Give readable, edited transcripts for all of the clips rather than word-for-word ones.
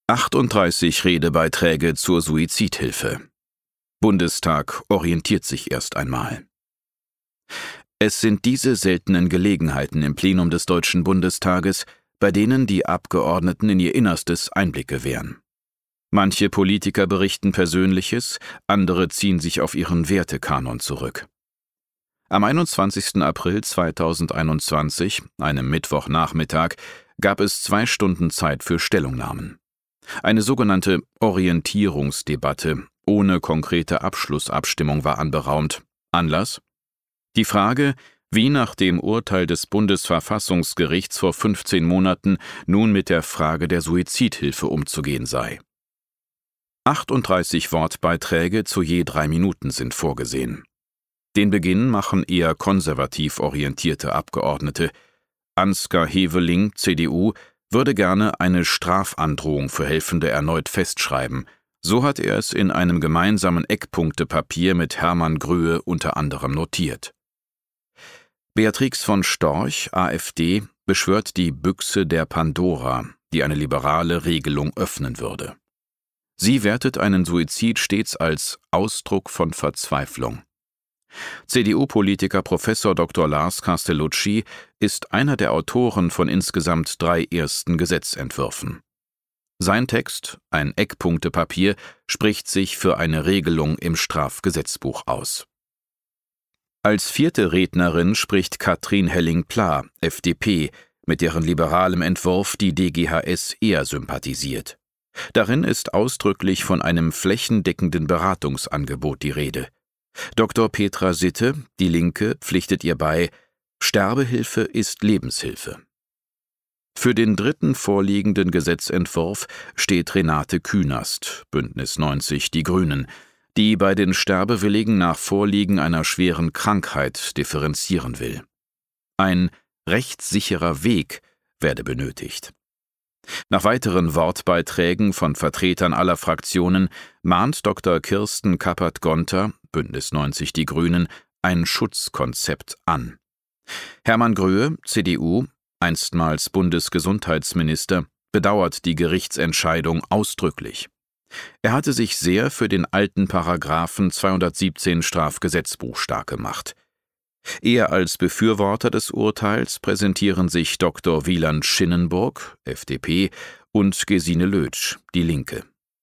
38 Redebeiträge zur Suizidhilfe. Bundestag orientiert sich erst einmal. Es sind diese seltenen Gelegenheiten im Plenum des Deutschen Bundestages, bei denen die Abgeordneten in ihr Innerstes Einblick gewähren. Manche Politiker berichten Persönliches, andere ziehen sich auf ihren Wertekanon zurück. Am 21. April 2021, einem Mittwochnachmittag, gab es 2 Stunden Zeit für Stellungnahmen. Eine sogenannte Orientierungsdebatte ohne konkrete Abschlussabstimmung war anberaumt. Anlass? Die Frage, wie nach dem Urteil des Bundesverfassungsgerichts vor 15 Monaten nun mit der Frage der Suizidhilfe umzugehen sei. 38 Wortbeiträge zu je 3 Minuten sind vorgesehen. Den Beginn machen eher konservativ orientierte Abgeordnete. Ansgar Heveling, CDU, würde gerne eine Strafandrohung für Helfende erneut festschreiben. So hat er es in einem gemeinsamen Eckpunktepapier mit Hermann Gröhe unter anderem notiert. Beatrix von Storch, AfD, beschwört die Büchse der Pandora, die eine liberale Regelung öffnen würde. Sie wertet einen Suizid stets als Ausdruck von Verzweiflung. CDU-Politiker Prof. Dr. Lars Castellucci ist einer der Autoren von insgesamt 3 ersten Gesetzentwürfen. Sein Text, ein Eckpunktepapier, spricht sich für eine Regelung im Strafgesetzbuch aus. Als 4. Rednerin spricht Katrin Helling-Pla, FDP, mit deren liberalem Entwurf die DGHS eher sympathisiert. Darin ist ausdrücklich von einem flächendeckenden Beratungsangebot die Rede. Dr. Petra Sitte, die Linke, pflichtet ihr bei: Sterbehilfe ist Lebenshilfe. Für den 3. vorliegenden Gesetzentwurf steht Renate Künast, Bündnis 90 Die Grünen, die bei den Sterbewilligen nach Vorliegen einer schweren Krankheit differenzieren will. Ein rechtssicherer Weg werde benötigt. Nach weiteren Wortbeiträgen von Vertretern aller Fraktionen mahnt Dr. Kirsten Kappert-Gonter, Bündnis 90 Die Grünen, ein Schutzkonzept an. Hermann Gröhe, CDU, einstmals Bundesgesundheitsminister, bedauert die Gerichtsentscheidung ausdrücklich. Er hatte sich sehr für den alten Paragraphen 217 Strafgesetzbuch stark gemacht. Eher als Befürworter des Urteils präsentieren sich Dr. Wieland Schinnenburg, FDP, und Gesine Lötsch, die Linke.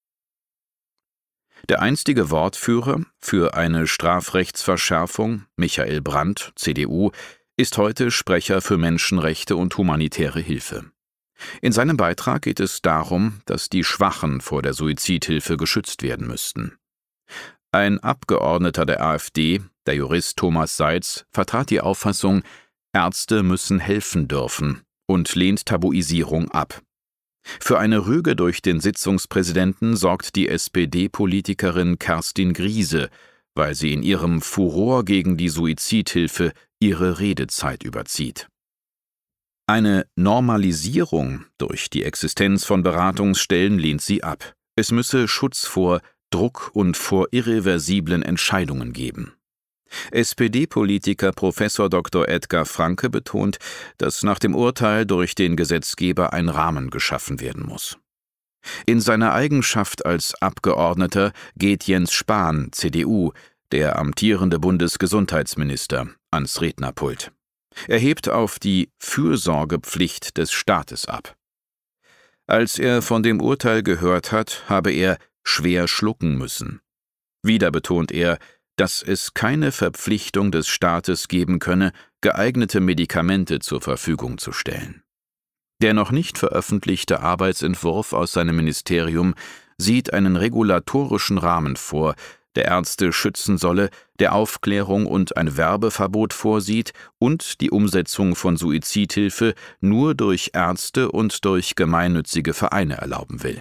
Der einstige Wortführer für eine Strafrechtsverschärfung, Michael Brandt, CDU, ist heute Sprecher für Menschenrechte und humanitäre Hilfe. In seinem Beitrag geht es darum, dass die Schwachen vor der Suizidhilfe geschützt werden müssten. Ein Abgeordneter der AfD, der Jurist Thomas Seitz, vertrat die Auffassung, Ärzte müssen helfen dürfen und lehnt Tabuisierung ab. Für eine Rüge durch den Sitzungspräsidenten sorgt die SPD-Politikerin Kerstin Griese, weil sie in ihrem Furor gegen die Suizidhilfe ihre Redezeit überzieht. Eine Normalisierung durch die Existenz von Beratungsstellen lehnt sie ab. Es müsse Schutz vor Druck und vor irreversiblen Entscheidungen geben. SPD-Politiker Prof. Dr. Edgar Franke betont, dass nach dem Urteil durch den Gesetzgeber ein Rahmen geschaffen werden muss. In seiner Eigenschaft als Abgeordneter geht Jens Spahn, CDU, der amtierende Bundesgesundheitsminister, ans Rednerpult. Er hebt auf die Fürsorgepflicht des Staates ab. Als er von dem Urteil gehört hat, habe er schwer schlucken müssen. Wieder betont er, dass es keine Verpflichtung des Staates geben könne, geeignete Medikamente zur Verfügung zu stellen. Der noch nicht veröffentlichte Arbeitsentwurf aus seinem Ministerium sieht einen regulatorischen Rahmen vor, der Ärzte schützen solle, der Aufklärung und ein Werbeverbot vorsieht und die Umsetzung von Suizidhilfe nur durch Ärzte und durch gemeinnützige Vereine erlauben will.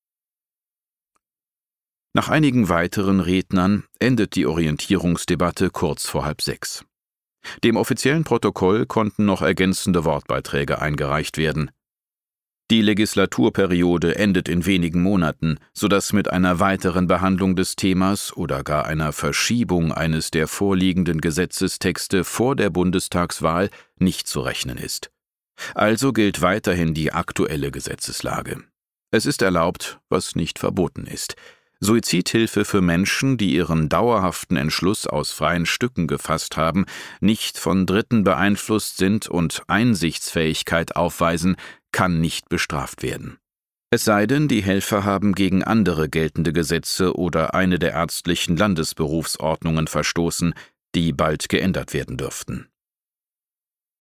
Nach einigen weiteren Rednern endet die Orientierungsdebatte kurz vor 5:30. Dem offiziellen Protokoll konnten noch ergänzende Wortbeiträge eingereicht werden. Die Legislaturperiode endet in wenigen Monaten, sodass mit einer weiteren Behandlung des Themas oder gar einer Verschiebung eines der vorliegenden Gesetzestexte vor der Bundestagswahl nicht zu rechnen ist. Also gilt weiterhin die aktuelle Gesetzeslage. Es ist erlaubt, was nicht verboten ist. Suizidhilfe für Menschen, die ihren dauerhaften Entschluss aus freien Stücken gefasst haben, nicht von Dritten beeinflusst sind und Einsichtsfähigkeit aufweisen, kann nicht bestraft werden. Es sei denn, die Helfer haben gegen andere geltende Gesetze oder eine der ärztlichen Landesberufsordnungen verstoßen, die bald geändert werden dürften.